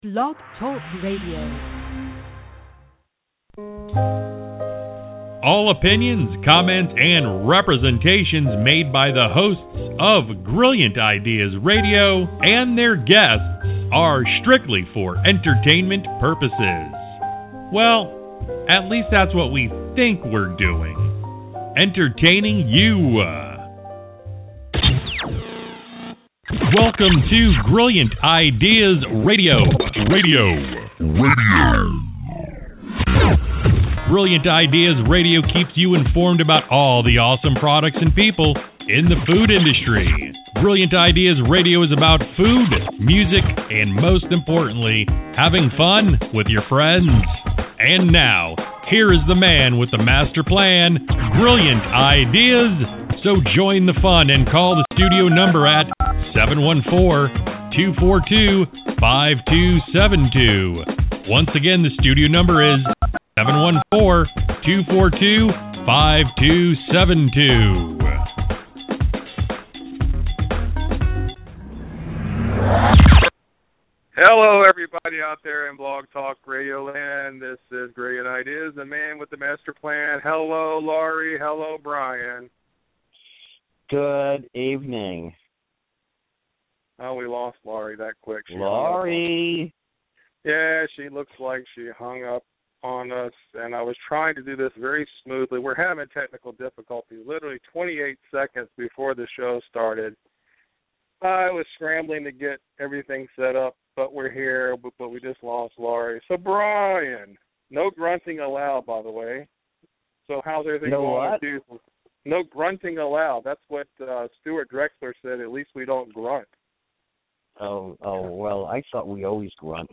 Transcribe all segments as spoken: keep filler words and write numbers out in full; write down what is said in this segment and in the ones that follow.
Blog Talk Radio. All opinions, comments, and representations made by the hosts of Brilliant Ideas Radio and their guests are strictly for entertainment purposes. Well, at least that's what we think we're doing. Entertaining you. Welcome to Brilliant Ideas Radio. Radio. Radio. Brilliant Ideas Radio keeps you informed about all the awesome products and people in the food industry. Brilliant Ideas Radio is about food, music, and most importantly, having fun with your friends. And now, here is the man with the master plan, Brilliant Ideas. So join the fun and call the studio number at seven one four, two four two, five two seven two. Once again, the studio number is seven one four, two four two, five two seven two. Hello, everybody out there in Blog Talk Radio Land. This is Brilliant Ideas, the man with the master plan. Hello, Laurie. Hello, Brian. Good evening. Oh, we lost Laurie that quick. She Laurie. Yeah, she looks like she hung up on us, and I was trying to do this very smoothly. We're having technical difficulties. Literally twenty-eight seconds before the show started, I was scrambling to get everything set up, but we're here, but, but we just lost Laurie. So, Brian, no grunting allowed, by the way. So how's everything no going what? with you? No grunting allowed. That's what uh, Stuart Drexler said. At least we don't grunt. Oh, oh well, I thought we always grunt.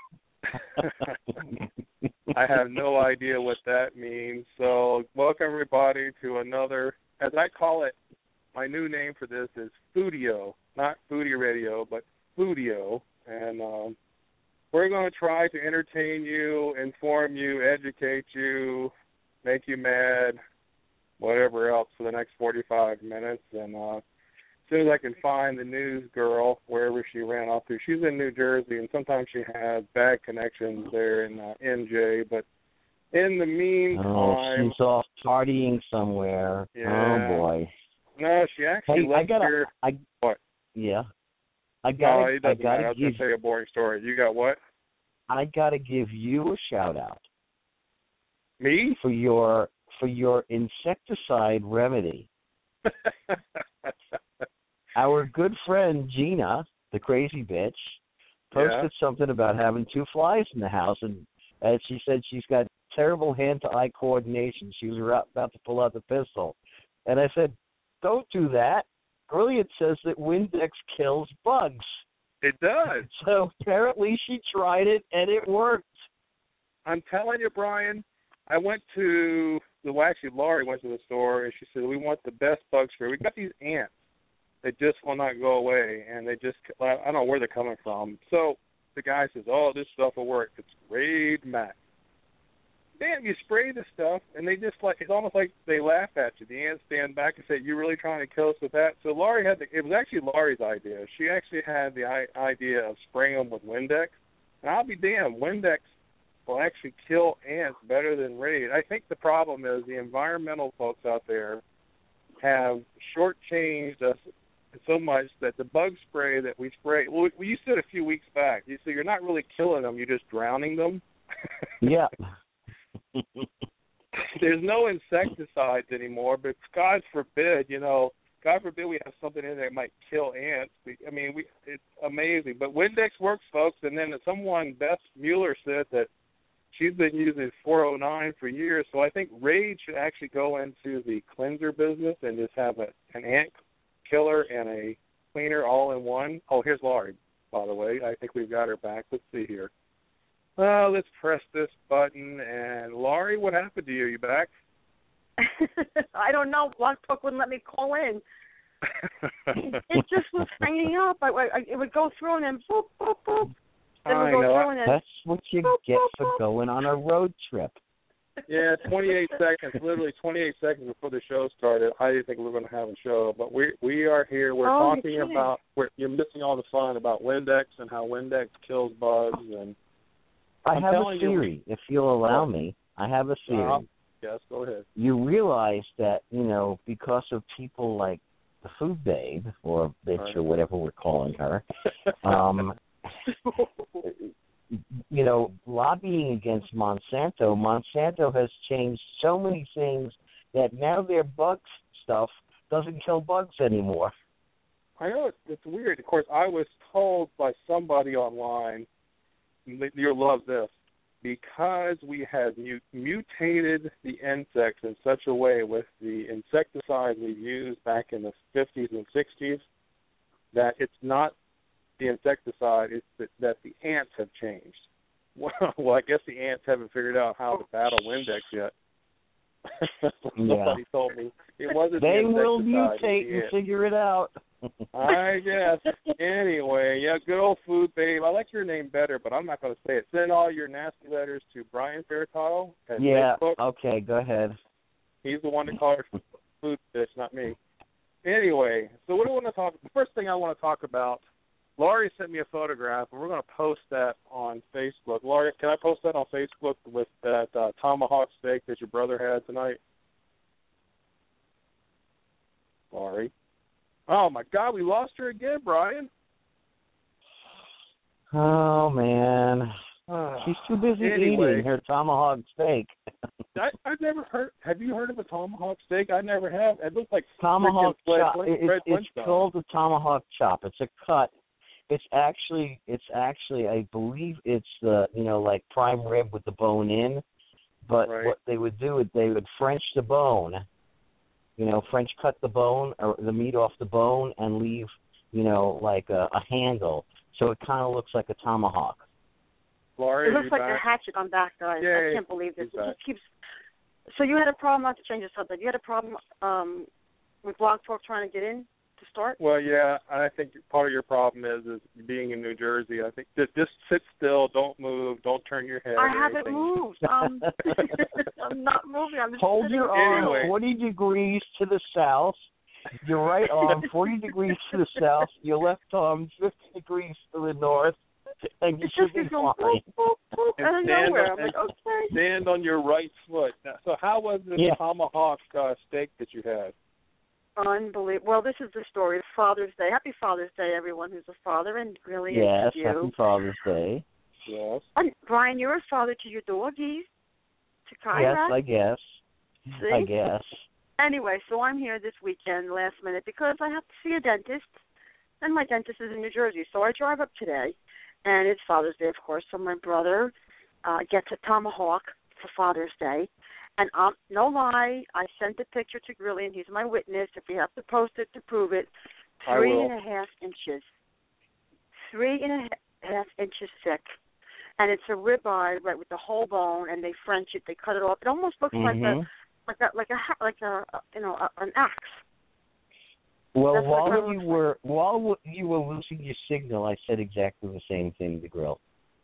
I have no idea what that means. So welcome, everybody, to another, as I call it, my new name for this is Foodio. Not Foodie Radio, but Foodio. And um, we're going to try to entertain you, inform you, educate you, make you mad, whatever else for the next forty-five minutes. And uh, as soon as I can find the news girl, wherever she ran off to, she's in New Jersey, and sometimes she has bad connections there in uh, N J. But in the meantime... Oh, she's off partying somewhere. Yeah. Oh, boy. No, she actually hey, left I gotta, here... I, what? Yeah. I gotta, no, it doesn't I gotta matter. I was give, going to tell you a boring story. You got what? I got to give you a shout-out. Me? For your, for your insecticide remedy. Our good friend Gina, the crazy bitch, posted yeah. something about having two flies in the house, and as she said, she's got terrible hand-to-eye coordination. She was about to pull out the pistol. And I said, don't do that. Brilliant says that Windex kills bugs. It does. So apparently she tried it, and it worked. I'm telling you, Brian, I went to, well, actually, Laurie went to the store, and she said, we want the best bug spray. We got these ants. They just will not go away, and they just, I don't know where they're coming from. So the guy says, oh, this stuff will work. It's Raid Max. Damn, you spray the stuff, and they just like, it's almost like they laugh at you. The ants stand back and say, you really trying to kill us with that? So Laurie had the, it was actually Laurie's idea. She actually had the I- idea of spraying them with Windex. And I'll be damned, Windex will actually kill ants better than Raid. I think the problem is the environmental folks out there have shortchanged us so much that the bug spray that we spray, well, you said a few weeks back, you said you're not really killing them, you're just drowning them. Yeah. There's no insecticides anymore, but God forbid, you know, God forbid we have something in there that might kill ants. I mean, we, it's amazing. But Windex works, folks, and then someone, Beth Mueller, said that she's been using four oh nine for years, so I think Raid should actually go into the cleanser business and just have a, an ant killer and a cleaner all in one. Oh, here's Laurie, by the way. I think we've got her back. Let's see here. Uh, let's press this button. And, Laurie, what happened to you? You back? I don't know. Blog Talk wouldn't let me call in. it, it just was hanging up. I, I, it would go through and then boop, boop, boop. Then it would I go know. through and then That's what you boop, get boop, for boop. going on a road trip. Yeah, twenty-eight seconds, literally twenty-eight seconds before the show started. I didn't think we were going to have a show, but we we are here. We're oh, talking about, we're, you're missing all the fun about Windex and how Windex kills bugs. And I I'm have a telling you- theory, if you'll allow me. I have a theory. Uh, yes, go ahead. You realize that, you know, because of people like the Food Babe, or bitch, Right. or whatever we're calling her, um, you know, lobbying against Monsanto, Monsanto has changed so many things that now their bug stuff doesn't kill bugs anymore. I know it's, it's weird. Of course, I was told by somebody online, you'll love this, because we have mu- mutated the insects in such a way with the insecticides we used back in the fifties and sixties that it's not the insecticide, it's that, that the ants have changed. Well, well, I guess the ants haven't figured out how to battle Windex yet. Somebody Yeah. told me it wasn't They the will insecticide, mutate it's the and ants. figure it out. I guess. Anyway, yeah, good old Food Babe. I like your name better, but I'm not going to say it. Send all your nasty letters to Brian Fairtile at Yeah, Facebook. okay, go ahead. He's the one that called her Food Bitch, not me. Anyway, so what do I want to talk? The first thing I want to talk about. Laurie sent me a photograph, and we're going to post that on Facebook. Laurie, can I post that on Facebook with that uh, tomahawk steak that your brother had tonight? Laurie. Oh, my God, we lost her again, Brian. Oh, man. She's too busy Anyway. eating her tomahawk steak. I, I've never heard. Have you heard of a tomahawk steak? I never have. It looks like Tomahawk freaking chop. Fred, It, Fred it's it's Flintstone. called a tomahawk chop. It's a cut. It's actually, it's actually, I believe it's the, you know, like prime rib with the bone in. But Right. what they would do is they would French the bone. You know, French cut the bone or the meat off the bone and leave, you know, like a, a handle. So it kind of looks like a tomahawk. Laurie, It are looks you like back? a hatchet on back, guys. Yay, I can't believe this. he's It back. just keeps. So you had a problem, not to change the subject. You had a problem um, with Blog Talk trying to get in to start. Well, yeah, I think part of your problem is is being in New Jersey. I think just, just sit still, don't move, don't turn your head. I or haven't anything. moved. Um, I'm not moving. I'm just Hold sitting your there. arm Anyway. forty degrees to the south. Your right arm forty degrees to the south. Your left arm fifty degrees to the north. And you It's should just be it's going fine. boop, boop, boop, And out of stand nowhere. up I'm like, and- okay. Stand on your right foot. Now, so how was the Yeah. tomahawk uh, steak that you had? Unbelievable. Well, this is the story of Father's Day. Happy Father's Day, everyone who's a father, and really Yes, it's you. happy Father's Day. Yes. And Brian, you're a father to your doggies, to Kyra. Yes, I guess. See? I guess. Anyway, so I'm here this weekend, last minute, because I have to see a dentist, and my dentist is in New Jersey. So I drive up today, and it's Father's Day, of course. So my brother uh, gets a tomahawk for Father's Day. And um, no lie, I sent the picture to Grilly, and he's my witness. If you have to post it to prove it, I three will. and a half inches. Three and a ha- half inches thick. And it's a ribeye, right, with the whole bone, and they French it, they cut it off. It almost looks like a Mhm. like a like a ha- like a you know a, an axe. Well, That's what it while kinda you looks were while w- you were losing your signal, I said exactly the same thing to Grill.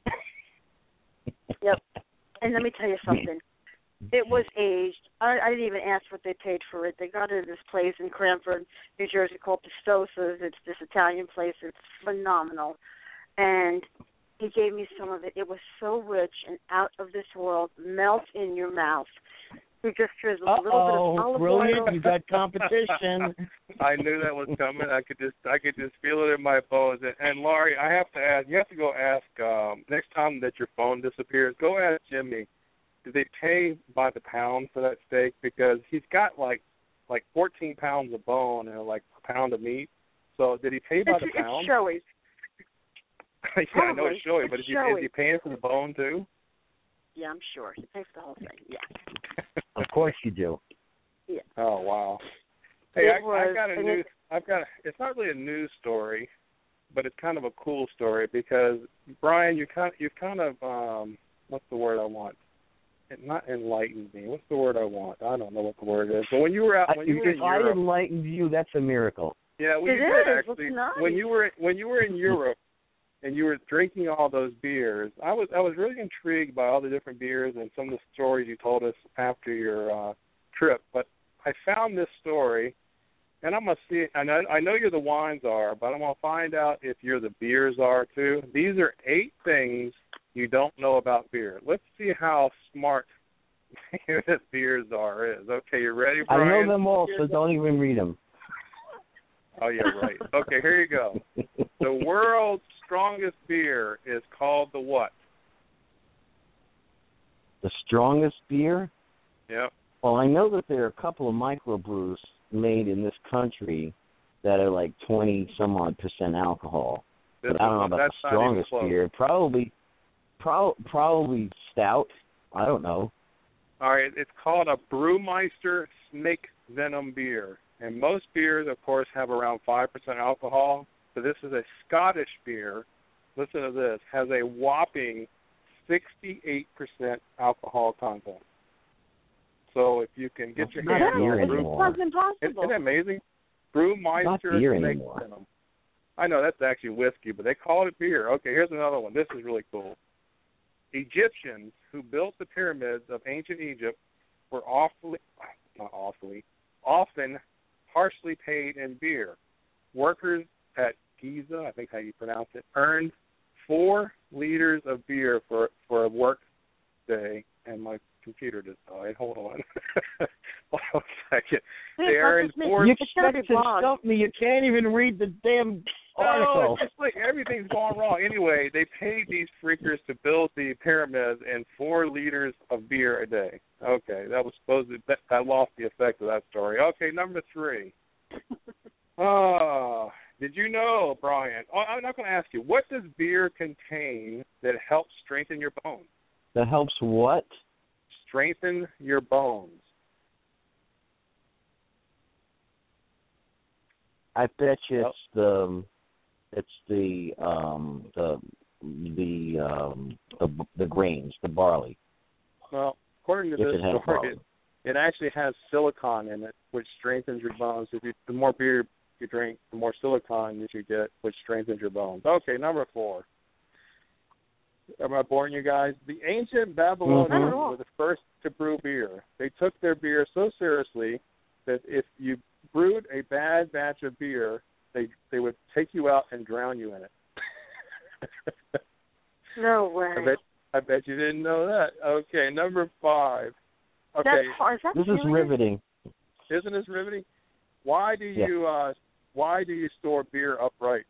Yep. And let me tell you something. It was aged. I, I didn't even ask what they paid for it. They got it at this place in Cranford, New Jersey called Pistosa's. It's this Italian place. It's phenomenal. And he gave me some of it. It was so rich and out of this world. Melts in your mouth. You just drizzle a little bit of Uh-oh, olive brilliant! oil. You got competition. I knew that was coming. I could just I could just feel it in my bones. And, and Laurie, I have to ask. You have to go ask um, next time that your phone disappears. Go ask Jimmy. Do they pay by the pound for that steak? Because he's got like like fourteen pounds of bone and like a pound of meat. So did he pay by It's, the it's pound? showy. Yeah, I know it's showy, It's but is he, showy. is he paying for the bone too? Yeah, I'm sure. He pays the whole thing. Yeah. Of course you do. Yeah. Oh wow. Hey, It I, I was- got a and news. it- I've got. A, it's not really a news story, but it's kind of a cool story because Brian, you kind you've kind of um, what's the word I want? It not enlightened me. What's the word I want? I don't know what the word is. But when you were out, when I, you were in if I Europe, enlightened you, that's a miracle. yeah, well, It you did is. actually. It's nice. When you were when you were in Europe, and you were drinking all those beers, I was I was really intrigued by all the different beers and some of the stories you told us after your uh, trip. But I found this story, and I'm gonna see. I know I know you're the wine czar, but I'm gonna find out if you're the beer czar too. These are eight things you don't know about beer. Let's see how smart this beer czar is. Okay, you ready, Brian? I know them all, so don't even read them. Oh, yeah, right. Okay, here you go. The world's strongest beer is called the what? The strongest beer? Yep. Well, I know that there are a couple of microbrews made in this country that are like twenty some odd percent alcohol. This But I don't know one, about that's the not even strongest close. beer. Probably, pro- probably stout. I don't know. All right, it's called a Brewmeister Snake Venom beer. And most beers, of course, have around five percent alcohol. So this is a Scottish beer. Listen to this. Has a whopping sixty-eight percent alcohol content. So if you can get That's your not hands beer on Brew, anymore. It's impossible. isn't it amazing? Brewmeister Not beer Snake anymore. Venom. I know that's actually whiskey, but they call it beer. Okay, here's another one. This is really cool. Egyptians who built the pyramids of ancient Egypt were awfully, not awfully, often harshly paid in beer. Workers at Giza, I think how you pronounce it, earned four liters of beer for for a work day. And my computer just died. Hold on. Hold on a second. Wait, They earned Marcus, Nick, four. You It's gotta expect be to wrong. stump me. You can't even read the damn No, article. it's just like everything's going wrong. Anyway, they paid these freakers to build the pyramids and four liters of beer a day. Okay, that was supposed to, that, that lost the effect of that story. Okay, number three. Oh, did you know, Brian? Oh, I'm not going to ask you. What does beer contain that helps strengthen your bones? That helps what? Strengthen your bones. I bet you Yep. it's the it's the um the the um the the grains, the barley. Well, according to If this it has story, barley. it, it actually has silicon in it, which strengthens your bones. If you, the more beer you drink, the more silicon that you get, which strengthens your bones. Okay, number four. Am I boring you guys? The ancient Babylonians Mhm. were the first to brew beer. They took their beer so seriously that if you brewed a bad batch of beer, they they would take you out and drown you in it. No way. I bet I bet you didn't know that. Okay, number five. Okay, That's hard. Is that This is serious? riveting. isn't this riveting? Why do Yeah. you uh, why do you store beer upright?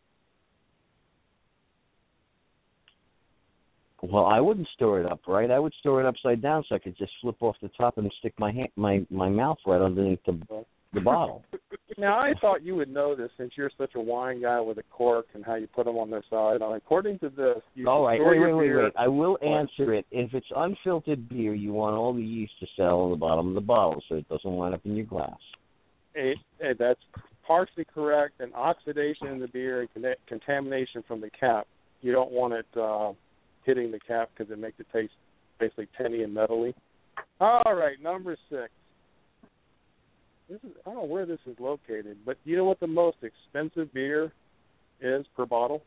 Well, I wouldn't store it upright. I would store it upside down so I could just flip off the top and stick my hand, my my mouth right underneath the the bottle. Now, I thought you would know this since you're such a wine guy with a cork and how you put them on their side. Now, according to this, you All should right, store wait, your wait, wait, beer. wait. I will What? answer it. If it's unfiltered beer, you want all the yeast to settle on the bottom of the bottle so it doesn't wind up in your glass. It, it, that's partially correct. And oxidation in the beer and con- contamination from the cap, you don't want it uh, hitting the cap because it makes it taste basically tinny and metally. All right, number six. This is, I don't know where this is located, but you know what the most expensive beer is per bottle?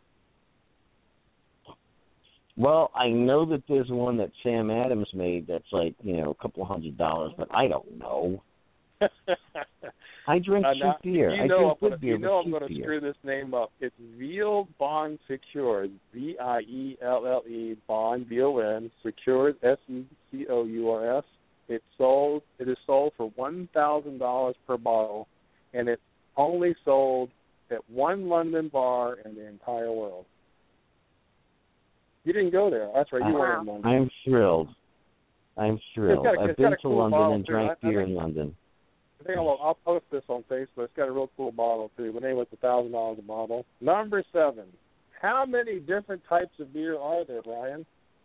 Well, I know that there's one that Sam Adams made that's like, you know, a couple of hundred dollars, but I don't know. I drink Uh, cheap now, beer. You I know drink I'm gonna, good beer, you know but I'm going to cheap screw beer. this name up. It's Veal Bond Secure. V I E L L E Bond B O N Secure S E C O U R S. It's sold. It is sold for one thousand dollars per bottle, and it's only sold at one London bar in the entire world. You didn't go there. That's right. You I- were in London. I'm thrilled. I'm thrilled. got a- I've it's got been a to cool London bottle, and too. drank I- I beer think- in London. I think I'll, I'll post this on Facebook. It's got a real cool bottle, too. But anyway, it's one thousand dollars a bottle. Number seven. How many different types of beer are there, Brian?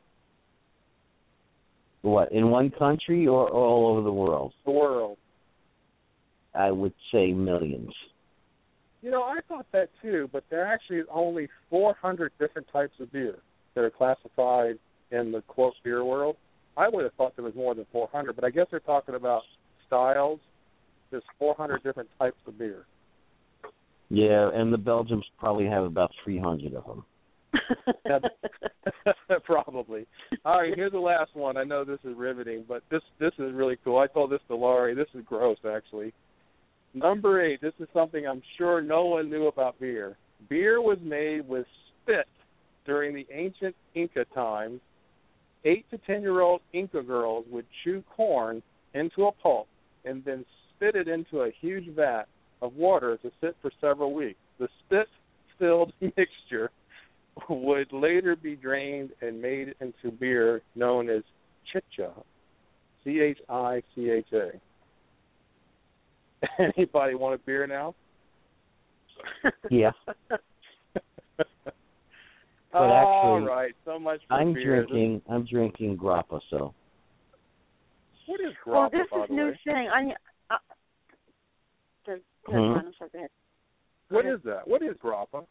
What, in one country or all over the world? The world. I would say millions. You know, I thought that, too, but there are actually only four hundred different types of beer that are classified in the, quote, beer world. I would have thought there was more than four hundred, but I guess they're talking about styles. There's four hundred different types of beer. Yeah, and the Belgians probably have about three hundred of them. Probably. All right, here's the last one. I know this is riveting, but this this is really cool. I told this to Laurie. This is gross, actually. Number eight. This is something I'm sure no one knew about beer. Beer was made with spit during the ancient Inca times. Eight to ten-year-old Inca girls would chew corn into a pulp and then spit it into a huge vat of water to sit for several weeks. The spit-filled mixture would later be drained and made into beer known as chicha, C H I C H A. Anybody want a beer now? Yeah. But All actually, right, so much for I'm beer. drinking. I'm drinking grappa. So. What is grappa, Well, this by is the new way? thing. I, uh, go, go Hmm? on, I'm sorry, go ahead. What is that? What is grappa?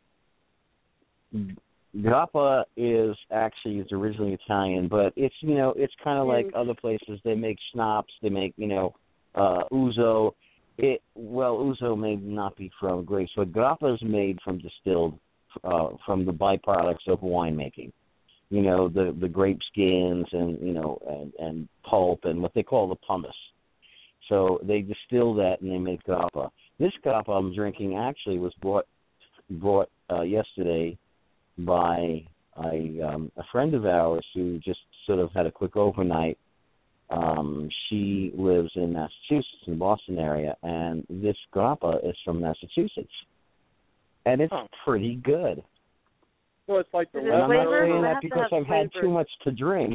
Grappa is actually it's originally Italian, but it's you know it's kind of like Mm. other places. They make schnapps. They make you know uh, ouzo. It well ouzo may not be from grapes, but grappa is made from distilled uh, from the byproducts of winemaking. You know the the grape skins and you know and, and pulp and what they call the pumice. So they distill that and they make grappa. This grappa I'm drinking actually was brought brought uh, yesterday by a, um, a friend of ours who just sort of had a quick overnight. Um, she lives in Massachusetts, in the Boston area, and this grappa is from Massachusetts. And it's Huh. pretty good. So it's like the Is it And I'm not flavor? saying It that has to because have I've had flavor. too much to drink.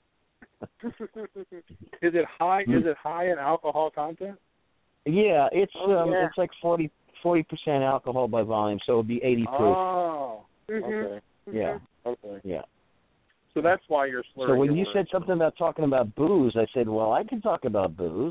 Is it high? Mm. Is it high in alcohol content? Yeah, it's Oh, um, yeah. it's like forty percent alcohol by volume, so it would be eighty proof. Oh, Mhm. okay, Yeah, okay. yeah. So that's why you're slurring. So when your you words. said something about talking about booze, I said, well, I can talk about booze.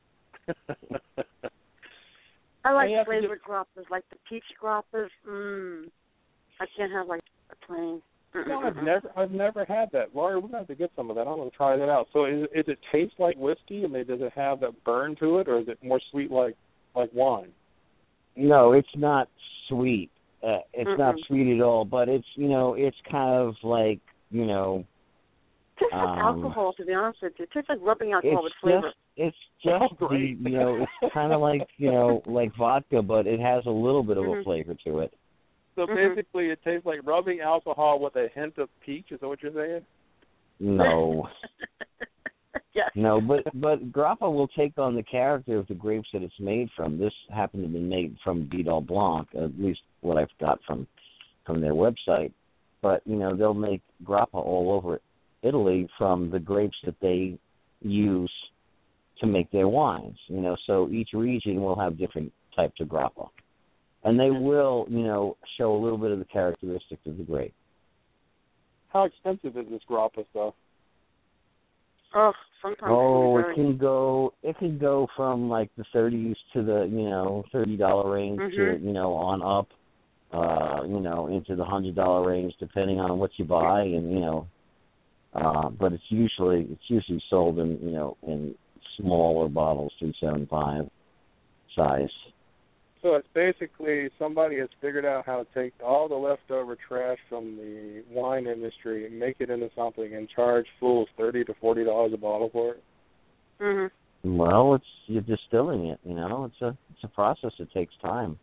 I like I have to flavored grappas, like the peach grappas. Mmm. I can't have like a plain. No, I've never, I've never had that. Laurie, we're gonna have to get some of that. I'm gonna try that out. So, is, is it taste like whiskey? I mean, does it have that burn to it, or is it more sweet like, like wine? No, it's not sweet. Uh, it's Mm-mm. not sweet at all, but it's, you know, it's kind of like, you know, It tastes like Um, alcohol, to be honest with you. It tastes like rubbing alcohol it's with flavor. just, it's just, Oh, the, great. you know, it's kind of like, you know, like vodka, but it has a little bit of a Mhm. flavor to it. So Mhm. basically, it tastes like rubbing alcohol with a hint of peach. Is that what you're saying? No, Yes. no, but but grappa will take on the character of the grapes that it's made from. This happened to be made from Vidal Blanc, at least what I've got from from their website. But you know, they'll make grappa all over Italy from the grapes that they use to make their wines. You know, so each region will have different types of grappa, and they will, you know, show a little bit of the characteristics of the grape. How expensive is this grappa stuff? Oh, sometimes Oh, it it can be can go. It can go from like the thirties to the you know thirty dollar range to Mhm. you know on up, uh, you know into the hundred dollar range depending on what you buy and you know. Uh, but it's usually it's usually sold in you know in smaller bottles, three seven five size. So it's basically somebody has figured out how to take all the leftover trash from the wine industry and make it into something and charge fools thirty to forty dollars a bottle for it. Mhm. Well, it's you're distilling it. You know, it's a it's a process. It takes time.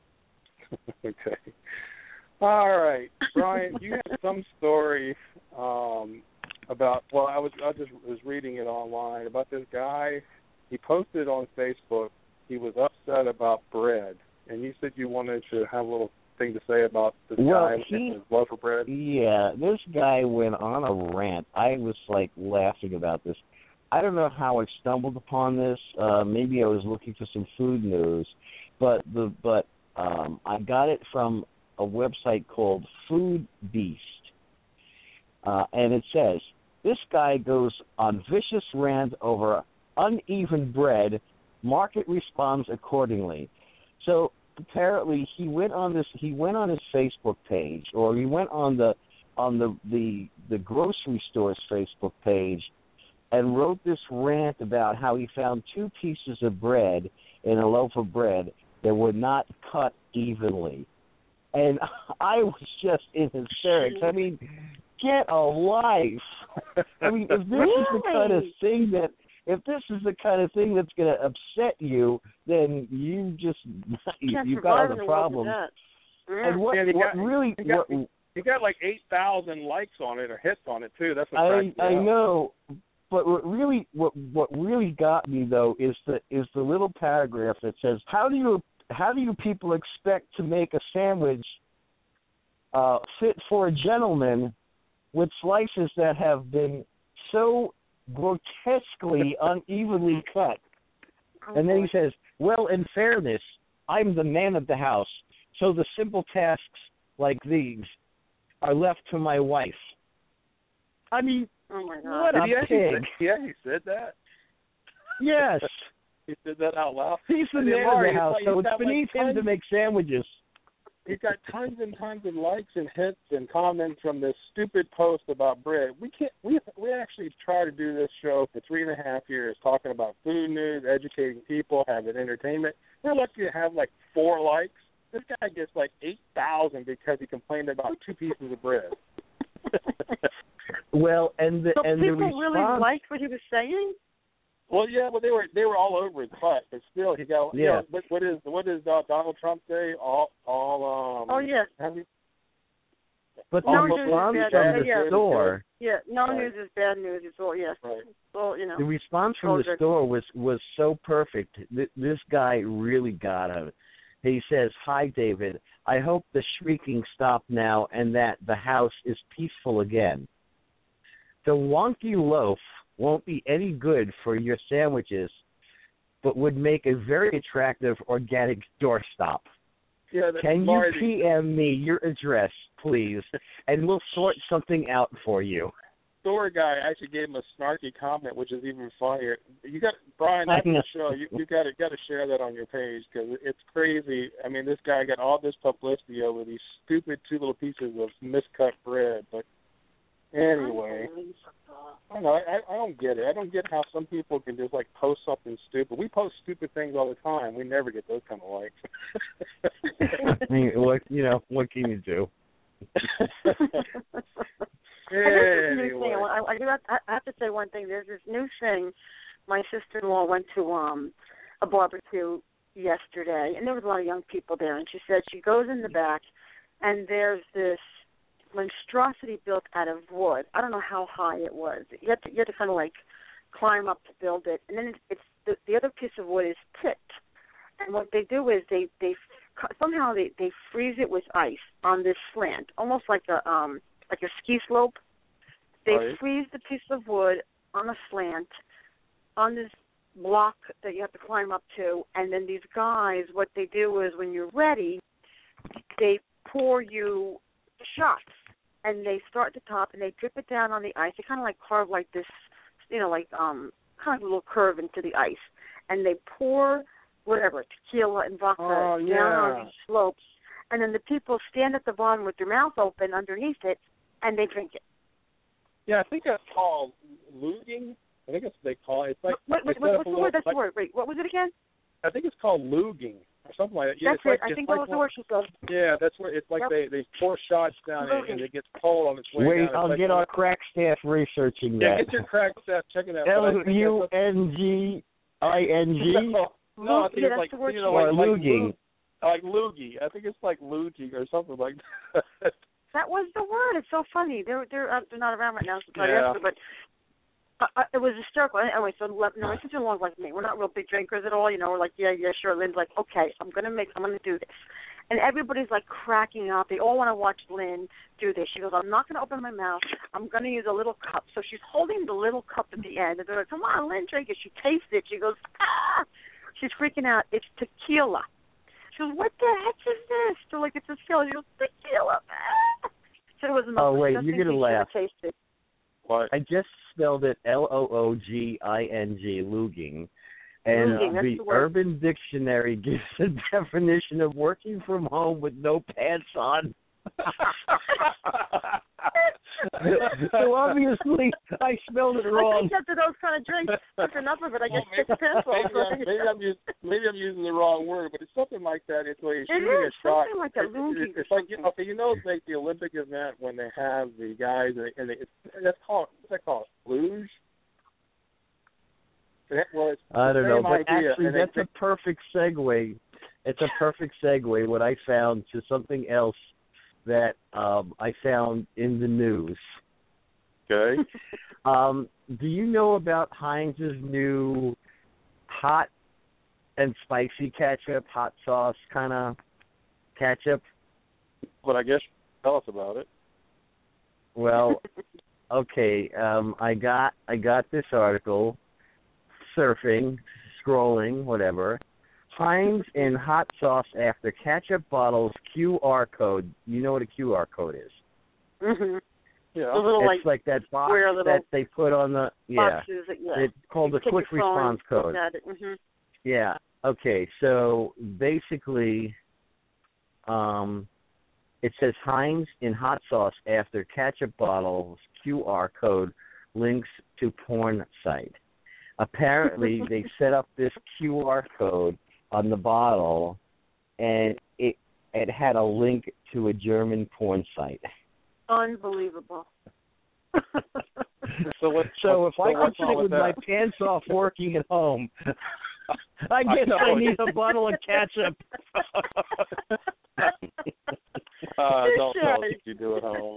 Okay. All right, Brian, you had some story um, about. Well, I was I just was reading it online about this guy. He posted on Facebook. He was upset about bread, and you said you wanted to have a little thing to say about this Well, guy he- and his love for bread. Yeah, this guy went on a rant. I was like laughing about this. I don't know how I stumbled upon this. Uh, maybe I was looking for some food news, but the but um, I got it from a website called Food Beast, uh, and it says this guy goes on vicious rant over uneven bread. Market responds accordingly. So apparently he went on this he went on his Facebook page, or he went on the on the the, the grocery store's Facebook page and wrote this rant about how he found two pieces of bread in a loaf of bread that were not cut evenly. And I was just in hysterics. I mean, get a life. I mean, if this really? is the kind of thing that, if this is the kind of thing that's going to upset you, then you just, you, you've got other problems. And what, yeah, he what got, really, he got, what, he got like eight thousand likes on it or hits on it too. That's what I, I know. But what really, what what really got me though is the is the little paragraph that says, "How do you how do you people expect to make a sandwich uh, fit for a gentleman with slices that have been so grotesquely unevenly cut?" And then he says, "Well, in fairness, I'm the man of the house, so the simple tasks like these are left to my wife." I mean. Oh my God! What Did a he pig! Say, yeah, he said that. Yes, he said that out loud. He's the I mean, man Laurie, of the house, like, so it's got, beneath like, him to make sandwiches. He's got tons and tons of likes and hits and comments from this stupid post about bread. We can't. We we actually try to do this show for three and a half years, talking about food news, educating people, having entertainment. We're lucky to have like four likes. This guy gets like eight thousand because he complained about two pieces of bread. Well, and the so and the people response, really liked what he was saying. Well, yeah, but they were they were all over his butt, but still, he got. Yeah. You know, what, what is what does uh, Donald Trump say? All all. Um, Oh yeah. Have you, but No the news is response bad. from Uh, the yeah. store, Yeah, no Right. news is bad news. It's all yes. right. Well, you know. the response from the Soldier. store was was so perfect. Th- This guy really got him. He says, "Hi, David. I hope the shrieking stopped now and that the house is peaceful again. The wonky loaf won't be any good for your sandwiches, but would make a very attractive organic doorstop. Yeah, that, Can you Laurie, P M me your address, please, and we'll sort something out for you." the store guy actually gave him a snarky comment, which is even funnier. You got Brian I after know. the show. You you got to got to share that on your page because it's crazy. I mean, this guy got all this publicity over these stupid two little pieces of miscut bread, but. Anyway, I don't know. I, I don't get it. I don't get how some people can just like post something stupid. We post stupid things all the time. We never get those kind of likes. I mean, what you know? What can you do? And this is a new Anyway. thing. I, I, do have, I have to say one thing. There's this new thing. My sister-in-law went to um a barbecue yesterday, and there was a lot of young people there. And she said she goes in the back, and there's this monstrosity built out of wood. I don't know how high it was. You had to, you had to kind of like climb up to build it, and then it's, it's the, the other piece of wood is tipped. And what they do is they they somehow they they freeze it with ice on this slant, almost like a um like a ski slope. They Right. freeze the piece of wood on a slant on this block that you have to climb up to, and then these guys, what they do is when you're ready, they pour you shots, and they start at the top and they drip it down on the ice. They kind of like carve like this, you know, like um kind of a little curve into the ice, and they pour whatever tequila and vodka Oh, down yeah. on these slopes, and then the people stand at the bottom with their mouth open underneath it, and they drink it. Yeah, I think that's called luging. I think that's what they call it. It's like What, what, it's what, got what's a the little- word? That's like, the word. Wait, what was it again? I think it's called luging or something like that. Yeah, That's it's like, it. I it's think like that was the when- word she said. Yeah, that's where it's like Yep. they they pour shots down it and it gets cold on its way Wait, down. It's I'll like, get our crack staff researching Yeah, that. get your crack staff checking that. L U N G I N G No, no, I think Yeah, it's that's like the word you know, or like, luging. like, like loogie. I think it's like luging or something like that. That was the word. It's so funny. They're they're uh, they're not around right now, so probably Yeah. after, but uh, uh, it was hysterical. Anyway, so le- no, my sister-in-law's like me. We're not real big drinkers at all, you know. We're like, yeah, yeah, sure. Lynn's like, okay, I'm gonna make, I'm gonna do this, and everybody's like cracking up. They all want to watch Lynn do this. She goes, I'm not gonna open my mouth. I'm gonna use a little cup. So she's holding the little cup at the end, and they're like, come on, Lynn, drink it. She tastes it. She goes, ah! She's freaking out. It's tequila. She goes, what the heck is this? They're like, it's tequila. She goes, tequila. Ah! So it was the most Oh, wait, disgusting you're gonna thing she ever laugh. tasted. What? I just spelled it L O O G I N G, luging. And Luging, that's the the word. Urban Dictionary gives a definition of working from home with no pants on. So obviously, I smelled it I wrong. think after those kind of drinks, that's enough of it. I Well, guess take the pencil. maybe, I'm, maybe, I'm using, maybe I'm using the wrong word, but it's something like that. It's like It shooting is a shot. something like a It- luge it- or It's like you something. know, okay, you know, it's like the Olympic event when they have the guys and, and they, it's, that's called what's that called? Luge. Well, it's I don't the know, same but idea, actually, and that's they, a perfect segue. It's a perfect segue. What I found to something else that um, I found in the news. Okay. Um, do you know about Heinz's new hot and spicy ketchup, hot sauce kind of ketchup? But I guess tell us about it. Well, okay. Um, I got I got this article, surfing, scrolling, whatever. Heinz in hot sauce after ketchup bottles Q R code. You know what a Q R code is? Mm-hmm. Yeah. The little It's like, like that box square little that they put on the yeah. boxes that yeah. It's called You the take quick your phone, response code. look at it. Mm-hmm. Yeah. Okay. So basically, um, it says Heinz in hot sauce after ketchup bottles Q R code links to porn site. Apparently, they set up this Q R code on the bottle, and it it had a link to a German porn site. Unbelievable. So what? So if so I could what's sit wrong with with my that? pants off working at home, I guess know. I need a bottle of ketchup. Uh, don't tell us Sure. what you do at home.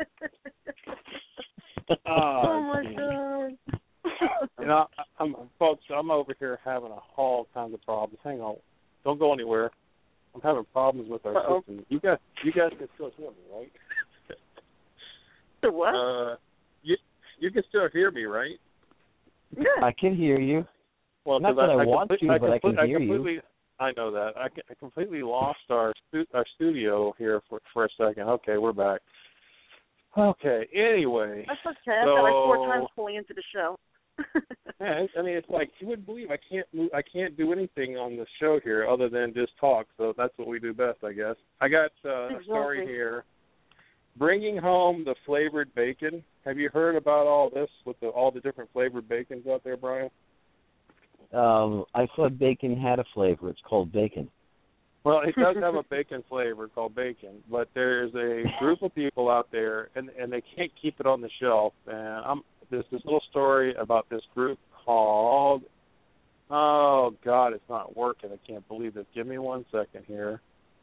Oh my god. You know, I- I'm, folks, I'm over here having a all kinds of problems. Hang on, don't go anywhere. I'm having problems with our Uh-oh. system. You guys, you guys can still hear me, right? The what? Uh, you you can still hear me, right? Yeah. I can hear you. Well, Not 'cause that I I want complete- to, but I can complete- hear you. completely, I know that. I, I completely lost our stu- our studio here for for a second. Okay, we're back. Okay. Anyway, That's okay. I've got like four So- times pulling into the show. yeah, I mean, it's like you wouldn't believe I can't move, I can't do anything on the show here other than just talk. So that's what we do best, I guess. I got uh, a story Exactly. here. Bringing home the flavored bacon. Have you heard about all this with the, all the different flavored bacons out there, Brian? Um, I thought bacon had a flavor. It's called bacon. Well, it does have a bacon flavor called bacon, but there's a group of people out there, and and they can't keep it on the shelf. And I'm there's this little story about this group called, oh God, it's not working. I can't believe this. Give me one second here.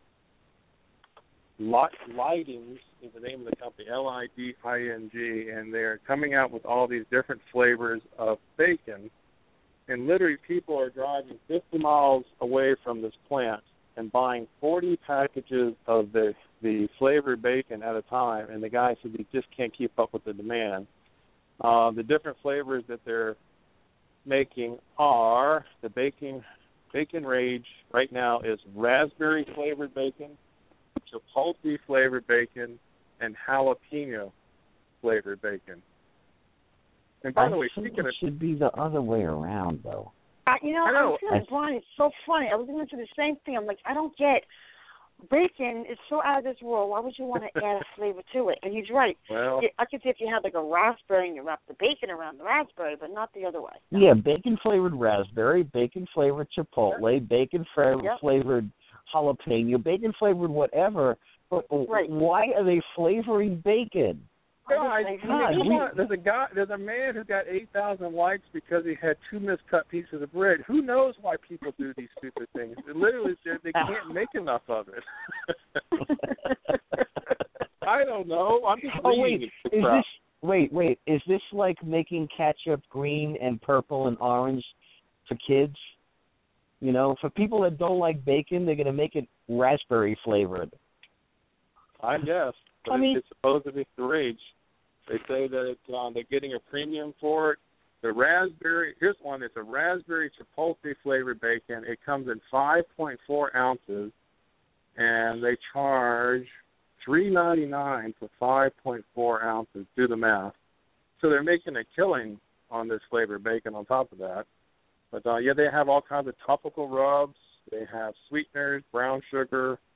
Light, Lightings is the name of the company, L I D I N G, and they're coming out with all these different flavors of bacon. And literally, people are driving fifty miles away from this plant and buying forty packages of the the flavored bacon at a time. And the guy said he just can't keep up with the demand. Uh, the different flavors that they're making are the bacon bacon rage right now is raspberry flavored bacon, chipotle flavored bacon, and jalapeno flavored bacon. And by I the way, think speaking it of should be the other way around, though. Uh, you know, I know. I'm feeling Brian. It's so funny. I was listening to the same thing. I'm like, I don't get bacon is so out of this world. Why would you want to add a flavor to it? And he's right. well, I could see if you had like a raspberry and you wrap the bacon around the raspberry, but not the other way. Yeah, bacon flavored raspberry, bacon flavored chipotle, bacon fra- Yep. flavored jalapeno, bacon flavored whatever. But Right. why are they flavoring bacon? guys, I'm just I mean, God, come we- on. There's a guy, there's a man who got eight thousand likes because he had two miscut pieces of bread. Who knows why people do these stupid things? It literally, they they can't make enough of it. I don't know. I'm just Oh wait, reading is the crap. this wait wait is this like making ketchup green and purple and orange for kids? You know, for people that don't like bacon, they're gonna make it raspberry flavored. I guess. But I mean- it's supposed to be the rage. They say that it's, um, they're getting a premium for it. The raspberry, here's one. It's a raspberry chipotle flavored bacon. It comes in five point four ounces, and they charge three ninety-nine for five point four ounces. Do the math. So they're making a killing on this flavored bacon on top of that. But, uh, yeah, they have all kinds of topical rubs. They have sweeteners, brown sugar,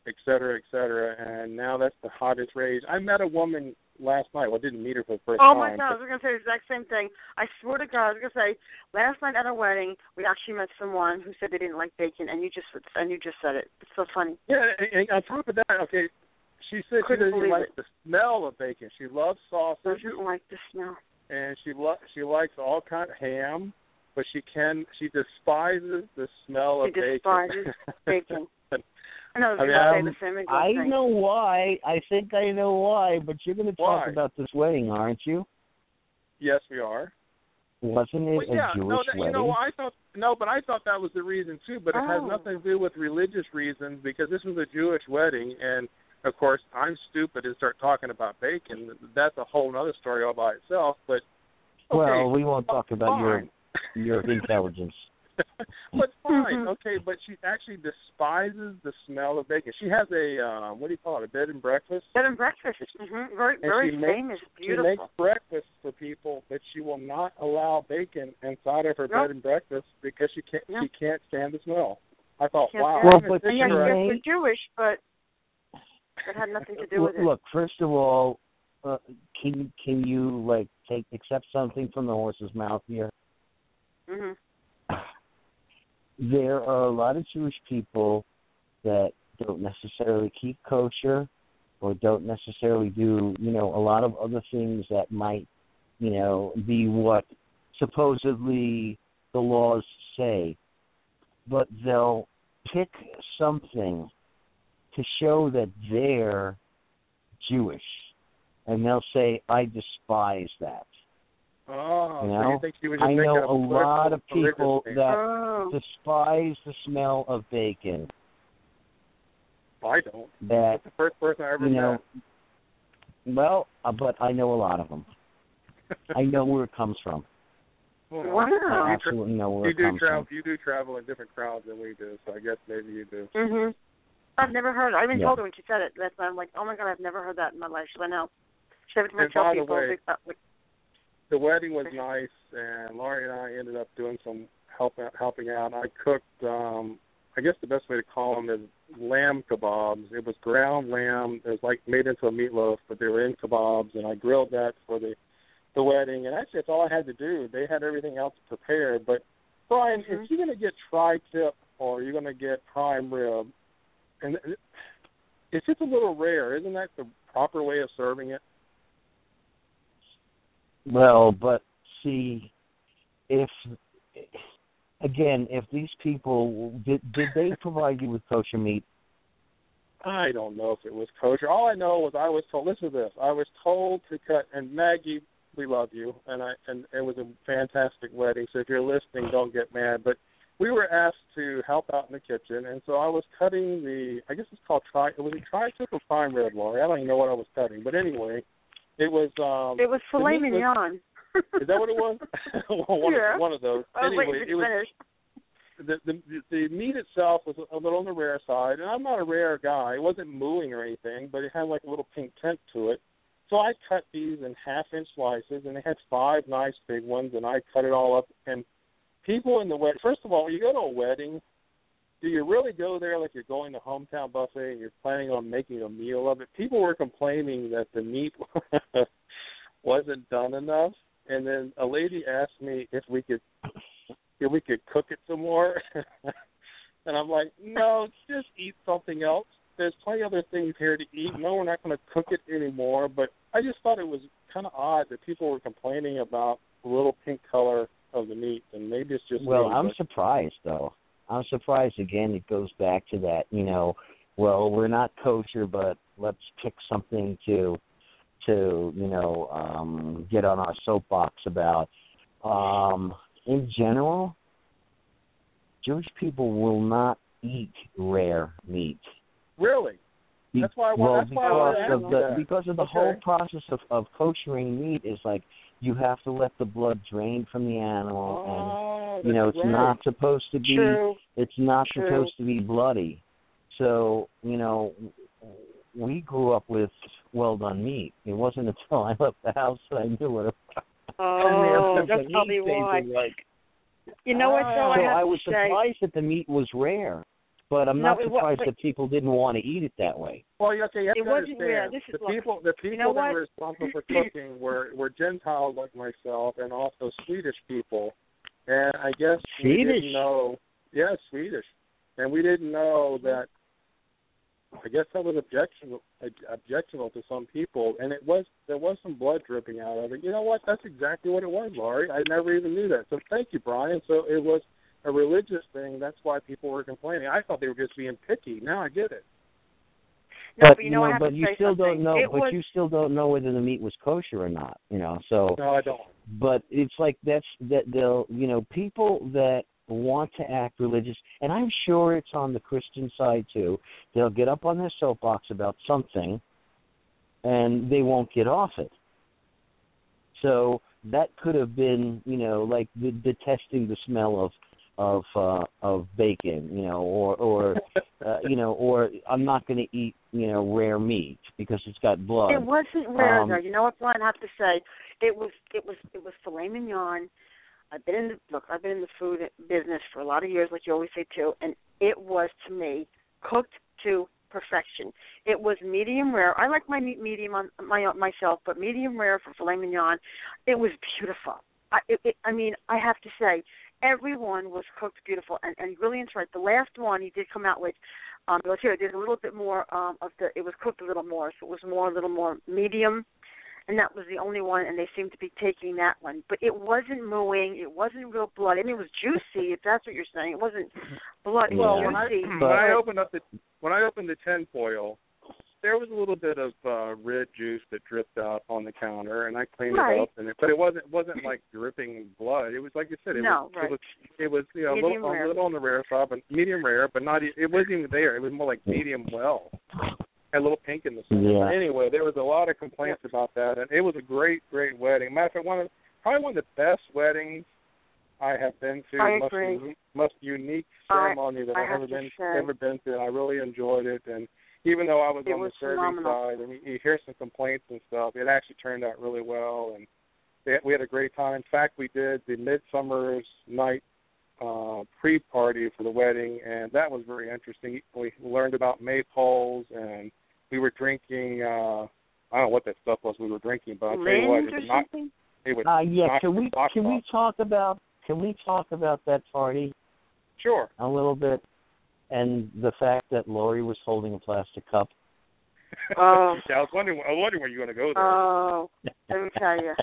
et cetera, et cetera. And now that's the hottest rage. I met a woman last night. Well, I didn't meet her for the first oh time. my God, I was going to say the exact same thing. I swear to God, I was going to say, last night at a wedding, we actually met someone who said they didn't like bacon, and you just and you just said it. It's so funny. Yeah, and, and on top of that, okay, she said Couldn't she doesn't like it. the smell of bacon. She loves sausage. Doesn't like the smell. And she lo- she likes all kind of ham, but she can she despises the smell she of bacon. She despises bacon. I know I was I mean, going to um, say the same exact I thing. know why. I think I know why, but you're going to talk Why? about this wedding, aren't you? Yes, we are. Wasn't it Well, yeah, a Jewish no, that, wedding? you know, I thought no, but I thought that was the reason too. But it Oh. has nothing to do with religious reasons because this was a Jewish wedding, and of course I'm stupid and start talking about bacon. That's a whole other story all by itself. But okay, well, we won't talk about your fine. your intelligence. But fine, okay. But she actually despises the smell of bacon. She has a uh, what do you call it? A bed and breakfast. Bed and breakfast. Mm-hmm. Very, And very she makes- famous. Beautiful. She makes breakfast for people, but she will not allow bacon inside of her Nope. bed and breakfast because she can't. Nope. She can't stand the smell. I thought, Can't wow. stand Well, I'm but gonna And yes, picture her- yes, we're Jewish, but it had nothing to do with look, it. look, first of all, uh, can can you like take accept something from the horse's mouth here? Mm-hmm. There are a lot of Jewish people that don't necessarily keep kosher or don't necessarily do, you know, a lot of other things that might, you know, be what supposedly the laws say. But they'll pick something to show that they're Jewish. And they'll say, I despise that. Oh, You so know? you think she was just I making know up a lot of political people religious that Oh. despise the smell of bacon. things? I don't. That, That's the first person I ever you know, met. well, uh, but I know a lot of them. I know where it comes from. Well, Wow. I you, tra- absolutely know where you it do comes travel. from. You do travel in different crowds than we do, so I guess maybe you do. Mhm. I've never heard it. I even Yeah. told her when she said it. That's why I'm like, oh my God, I've never heard that in my life. She's like, no. She said it to And myself by the people. way, Big, uh, like, The wedding was nice, and Laurie and I ended up doing some help helping out. I cooked, um, I guess the best way to call them is lamb kebabs. It was ground lamb. It was like made into a meatloaf, but they were in kebabs, and I grilled that for the the wedding. And actually, that's all I had to do. They had everything else prepared. But Brian, Mhm. if you're going to get tri-tip or you're going to get prime rib, and it's just a little rare, isn't that the proper way of serving it? Well, but see, if, again, if these people, did, did they provide you with kosher meat? I don't know if it was kosher. All I know was I was told, listen to this, I was told to cut, and Maggie, we love you, and I and it was a fantastic wedding, so if you're listening, don't get mad, but we were asked to help out in the kitchen, and so I was cutting the, I guess it's called tri, it was a tri-tip or prime rib, Lori. I don't even know what I was cutting, but anyway, it was... Um, it was the filet meat was- mignon. Is that what it was? well, one, Yeah. of, one of those. I was anyway, waiting for it you to was... finish. The, the the meat itself was a little on the rare side, and I'm not a rare guy. It wasn't mooing or anything, but it had like a little pink tint to it. So I cut these in half-inch slices, and they had five nice big ones, and I cut it all up. And people in the wedding, first of all, when you go to a wedding, do you really go there like you're going to hometown buffet and you're planning on making a meal of it? People were complaining that the meat wasn't done enough, and then a lady asked me if we could if we could cook it some more. And I'm like, no, just eat something else. There's plenty of other things here to eat. No, we're not going to cook it anymore. But I just thought it was kind of odd that people were complaining about the little pink color of the meat, and maybe it's just Well, me, I'm but- surprised, though. I'm surprised, again, it goes back to that, you know, well, we're not kosher, but let's pick something to, to you know, um, get on our soapbox about. Um, in general, Jewish people will not eat rare meat. Really? Be- That's why I well, want- that's why I because wanted to of ask the that. because of the Okay. whole process of, of koshering meat is like you have to let the blood drain from the animal, Oh, and you know it's that's right. not supposed to be True. it's not True. supposed to be bloody. So you know, we grew up with well done meat. It wasn't until I left the house that I knew what it was. Oh, And that's the probably meat tasted why. like. You know what, though? So I have I to was say, surprised that the meat was rare. But I'm No, not it wa- surprised but- that people didn't want to eat it that way. Well, okay, you have It to wasn't- understand, yeah, this is the like- people, the people you know that what? were responsible for cooking were, were Gentiles like myself and also Swedish people. And I guess we Swedish? didn't know, yeah, Swedish. And we didn't know that, I guess that was objectionable, objectionable to some people. And it was, there was some blood dripping out of it. You know what? That's exactly what it was, Laurie. I never even knew that. So thank you, Brian. So it was a religious thing. That's why people were complaining. I thought they were just being picky. Now I get it. No, but but you know, I have but to you say still something. don't know. It but was, you still don't know whether the meat was kosher or not. You know, so. No, I don't. But it's like that's that they'll you know people that want to act religious, and I'm sure it's on the Christian side too. They'll get up on their soapbox about something, and they won't get off it. So that could have been, you know, like the, detesting the smell of of uh, of bacon, you know, or or uh, you know, or I'm not going to eat, you know, rare meat because it's got blood. It wasn't rare Um, though. You know what, Brian? I have to say, it was it was it was filet mignon. I've been in the look. I've been in the food business for a lot of years, like you always say too, and it was to me cooked to perfection. It was medium rare. I like my meat medium on my myself, but medium rare for filet mignon. It was beautiful. I, it, it, I mean, I have to say, everyone was cooked beautiful, and, and Brilliant's right. The last one he did come out with, um, let's hear it. There's a little bit more um, of the. It was cooked a little more, so it was more a little more medium. And that was the only one, and they seemed to be taking that one. But it wasn't mooing. It wasn't real blood. I mean, it was juicy, if that's what you're saying. It wasn't blood. It Well, was when I, juicy. when I opened up the when I opened the tin foil, there was a little bit of uh, red juice that dripped out on the counter, and I cleaned Right. it up. And it, but it wasn't wasn't like dripping blood. It was like you said. It No, was right. it was it was you know, a Medium little rare. a little on the rare side, but medium rare, but not. e- It wasn't even there. It was more like medium well. Had a little pink in the center. Yeah. But anyway, there was a lot of complaints about that, and it was a great, great wedding. Matter of fact, one of probably one of the best weddings I have been to. I most, agree. Unique, most unique I- ceremony that I I've have ever to been say. ever been to, and I really enjoyed it. And even though I was It on was the serving phenomenal. side, and you, you hear some complaints and stuff, it actually turned out really well, and they, we had a great time. In fact, we did the Midsummer's Night uh, pre-party for the wedding, and that was very interesting. We learned about maypoles, and we were drinking. Uh, I don't know what that stuff was we were drinking, but I tell you what, Lind it or was not. something? It was Uh, yeah, not can we knocked can we off. talk about can we talk about that party Sure. a little bit, and the fact that Lori was holding a plastic cup? Oh. Yeah, I was wondering. I was wondering where you were going to go there. Oh, let me tell you.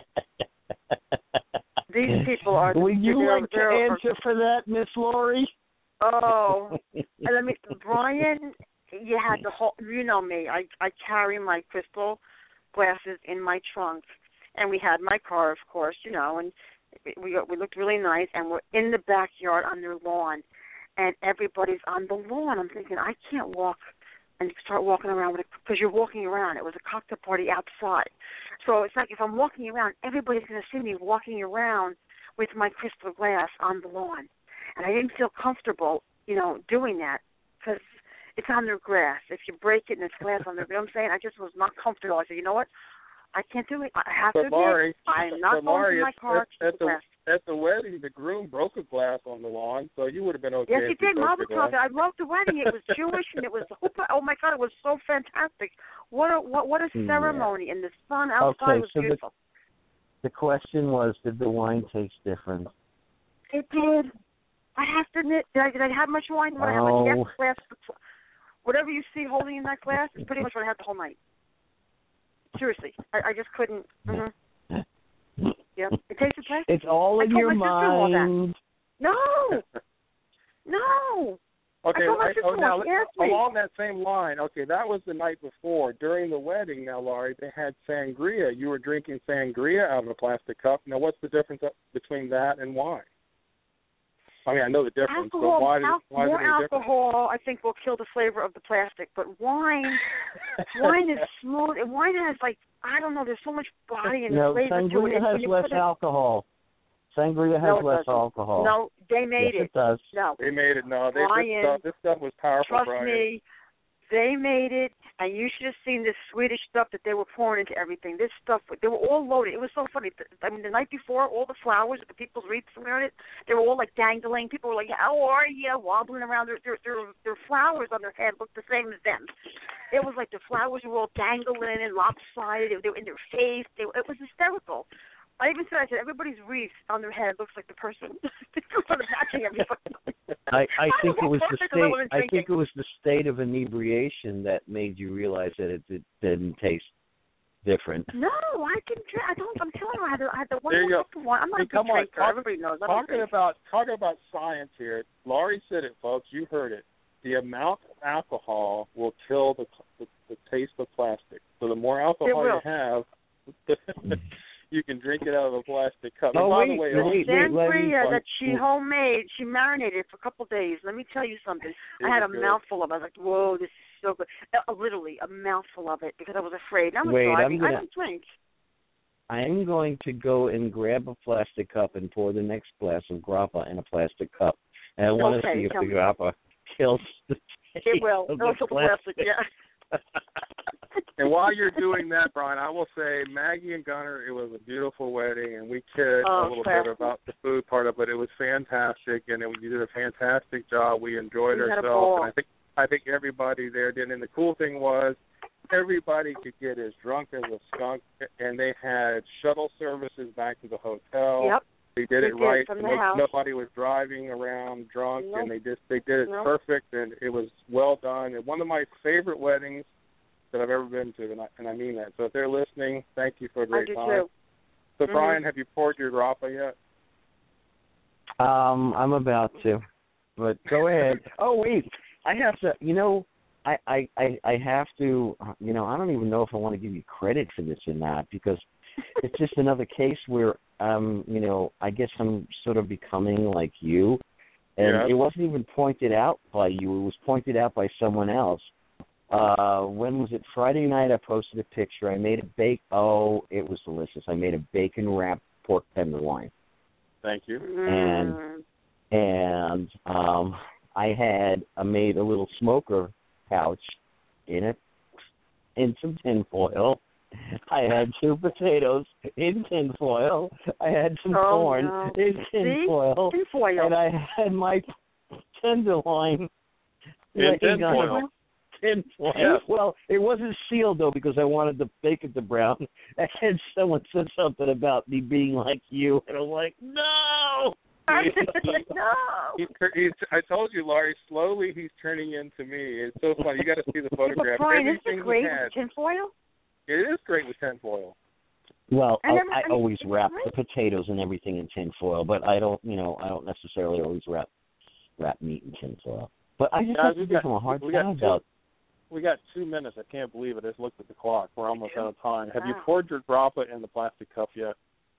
These people are. Would you they're- like to they're- answer for that, Miss Lori? Oh, and let me, Brian, you had the whole. You know me. I I carry my crystal glasses in my trunk, and we had my car, of course, you know, and we we looked really nice, and we're in the backyard on their lawn, and everybody's on the lawn. I'm thinking I can't walk and start walking around with it because you're walking around. It was a cocktail party outside, so it's like if I'm walking around, everybody's going to see me walking around with my crystal glass on the lawn. And I didn't feel comfortable, you know, doing that because it's on their grass. If you break it and it's glass on their, you know what I'm saying? I just was not comfortable. I said, you know what? I can't do it. I have But to Laurie, admit, I'm not but going Laurie, to my at- car at, to at the the glass. at the wedding, the groom broke a glass on the lawn, so you would have been okay. Yes, if he you did. broke Mazel the tov. glass. I loved the wedding. It was Jewish, and it was the whole. Oh my God, it was so fantastic. What a what what a ceremony, and the sun outside Okay, was so the- beautiful. The question was, did the wine taste different? It did. I have to admit, did I, did I have much wine? What I had, like, Oh. half a glass. Whatever you see holding in that glass is pretty much what I had the whole night. Seriously, I, I just couldn't. Mm-hmm. Yep, it tasted plastic. It's all I in told your my sister-in-law that. mind. No, no. Okay, I told my I- oh, sister-in-law, now she asked me. along that same line. Okay, that was the night before. During the wedding, now, Laurie, they had sangria. You were drinking sangria out of a plastic cup. Now, what's the difference between that and wine? I mean, I know the difference, Alcohol, but why did al- why is more it any different? alcohol, I think, will kill the flavor of the plastic. But wine, wine is smooth. And wine has like I don't know. There's so much body and No, flavor to it. sangria And has when you less put it- alcohol. Sangria has No, it less doesn't. alcohol. No, they made yes, it. it does. No, They made it. No, they, this Brian, stuff. This stuff was powerful, trust Brian. me. They made it, and you should have seen this Swedish stuff that they were pouring into everything. This stuff, they were all loaded. It was so funny. I mean, the night before, all the flowers, the people's wreaths around it, they were all like dangling. People were like, "How are you?" wobbling around. Their their their, their flowers on their head looked the same as them. It was like the flowers were all dangling and lopsided. They were in their face. They, it was hysterical. I even said, I said, everybody's wreath on their head looks like the person. They're sort of matching everybody. I, I think it was the state. I drinking. think it was the state of inebriation that made you realize that it, it didn't taste different. No, I can drink. I don't. I'm telling you, I had the, I had the one. There you go. One. I'm not Hey, a big come on, drinker. talk- Everybody knows. I'm Talking a about talking about science here. Laurie said it, folks. You heard it. The amount of alcohol will kill the the, the taste of plastic. So the more alcohol you have, you can drink it out of a plastic cup. Oh, and by wait, the way, wait, wait, let me- Sangria that she homemade, she marinated it for a couple of days. Let me tell you something. It I had a was good. mouthful of it. I was like, whoa, this is so good. Uh, literally, a mouthful of it because I was afraid. I was Wait, I'm driving. gonna- I don't drink. I'm going to go and grab a plastic cup and pour the next glass of grappa in a plastic cup. And I want Okay, to see if tell the me. grappa kills the taste It will. of It'll the kill the plastic, plastic. yeah. And while you're doing that, Brian, I will say Maggie and Gunnar, it was a beautiful wedding, and we kid Oh, a little fair. bit about the food part of it. It was fantastic, and it, you did a fantastic job. We enjoyed We had a ourselves, ball. and I think I think everybody there did. And the cool thing was, everybody could get as drunk as a skunk, and they had shuttle services back to the hotel. Yep. They did They it did, right. from the No- house. Nobody was driving around drunk, Nope. and they just they did it Nope. perfect, and it was well done. And one of my favorite weddings that I've ever been to, and I, and I mean that. So if they're listening, thank you for a I great do time. too. So Mhm. Brian, have you poured your grappa yet? Um, I'm about to, but go ahead. Oh wait, I have to. You know, I, I, I, I have to. You know, I don't even know if I want to give you credit for this or not because it's just another case where um, you know, I guess I'm sort of becoming like you, and Yeah. it wasn't even pointed out by you. It was pointed out by someone else. Uh, when was it? Friday night. I posted a picture. I made a bake. Oh, it was delicious. I made a bacon wrapped pork tenderloin. Thank you. Mm. and um, I had I made a little smoker pouch in it, in some tin foil. I had two potatoes in tin foil. I had some Oh, corn no. in tin See? foil, Tin foil. and I had my tenderloin In laying tin on foil. tin foil. Yes. Well, it wasn't sealed though because I wanted to bake it to brown. And someone said something about me being like you, and I'm like, no. no. He's, he's, I told you, Laurie, slowly he's turning into me. It's so funny. You got to see the photograph. But Brian, isn't Everything it great he had, with tinfoil? it is great with tinfoil. Well, I I, never- I I mean, always it's wrap great. the potatoes and everything in tin foil, but I don't, you know, I don't necessarily always wrap wrap meat in tin foil. But I just Guys, have to we give got- them a hard we got time two- about. We got two minutes. I can't believe it. I just looked at the clock. We're almost out of time. Have you Wow. poured your grappa in the plastic cup yet?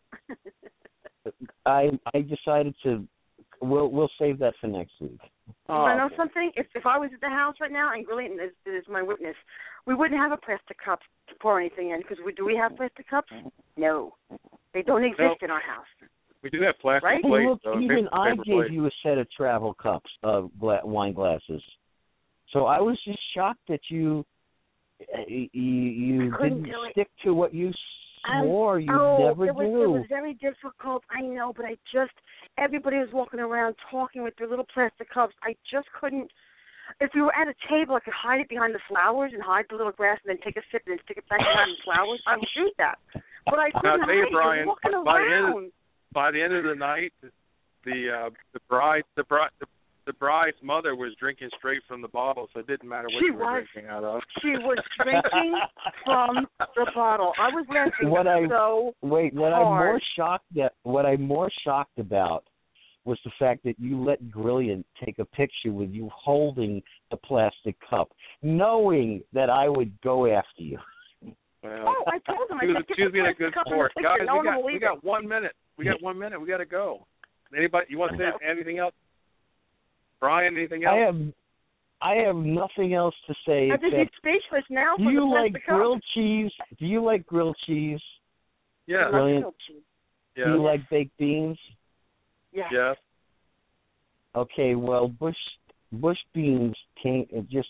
I I decided to. We'll we'll save that for next week. You want to know okay. something? If if I was at the house right now, and Grillian is, is my witness, we wouldn't have a plastic cup to pour anything in because we do we have plastic cups? No, they don't exist Nope. in our house. We do have plastic Right? Hey, plates. look, though, even paper, I paper gave plates. you a set of travel cups of gla- wine glasses. So I was just shocked that you you, you I couldn't didn't do it. stick to what you Um, swore you oh, never it was, do. It was very difficult. I know, but I just everybody was walking around talking with their little plastic cups. I just couldn't. If we were at a table, I could hide it behind the flowers and hide the little grass, and then take a sip and then stick it back behind the flowers. I would do that, but I Now, couldn't I'll tell you, hide it. Brian, walking by the end of- around. By the end of the night, the uh, the bride the bride the, the bride's mother was drinking straight from the bottle, so it didn't matter what She you were was. drinking out of. She was drinking from the bottle. I was laughing What I- so Wait, what I'm hard. more shocked at, what I'm more shocked about was the fact that you let Grillian take a picture with you holding the plastic cup, knowing that I would go after you. Well, Oh, I told him. I she was, said, she was being a "Get the good plastic cup in the sport. picture. Guys, No we one will got we believe got it." one minute. We got one minute. We got to go. Anybody? You want to say anything else? Brian, anything else? I have, I have nothing else to say I think he's except. speechless now. Do for you the like plastic cup. grilled cheese? Do you like grilled cheese? yeah. Brilliant. Yeah. Do you like baked beans? Yeah. Yes. Okay, well, bush bush beans came it just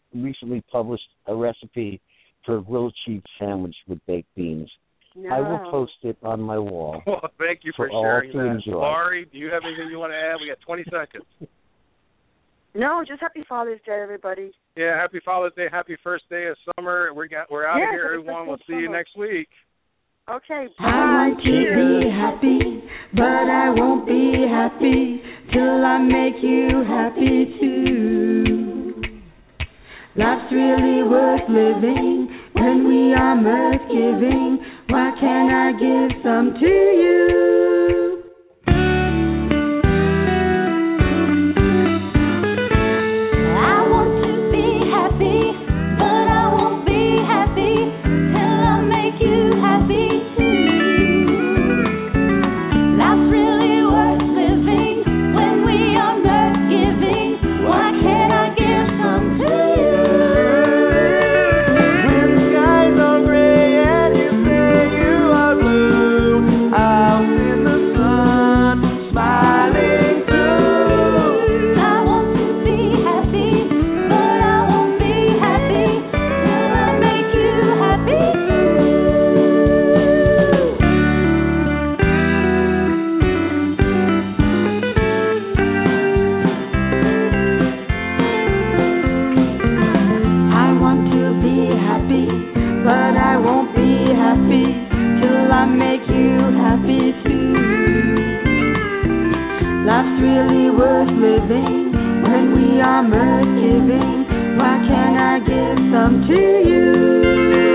recently published a recipe for a grilled cheese sandwich with baked beans. No. I will post it on my wall. Well, thank you for, for sharing all to that. enjoy. Laurie, do you have anything you want to add? We got twenty seconds. No, just happy Father's Day, everybody. Yeah, happy Father's Day, happy first day of summer. We got we're out yes, of here, everyone. We'll see you next week. Okay. I want to be happy, but I won't be happy till I make you happy too. Life's really worth living when we are mirth giving. Why can't I give some to you? I want to be happy, but I won't be happy till I make you happy too. Life's really worth living when we are mirth giving. Why can't I give some to you? When the skies are gray and you say you are blue, out in the sun, smiling through. I want to be happy, but I won't be happy till I make you happy too. I want to be happy, but I won't be happy till I make you happy too. Life's really worth living when we are mirth giving. Why can't I give some to you?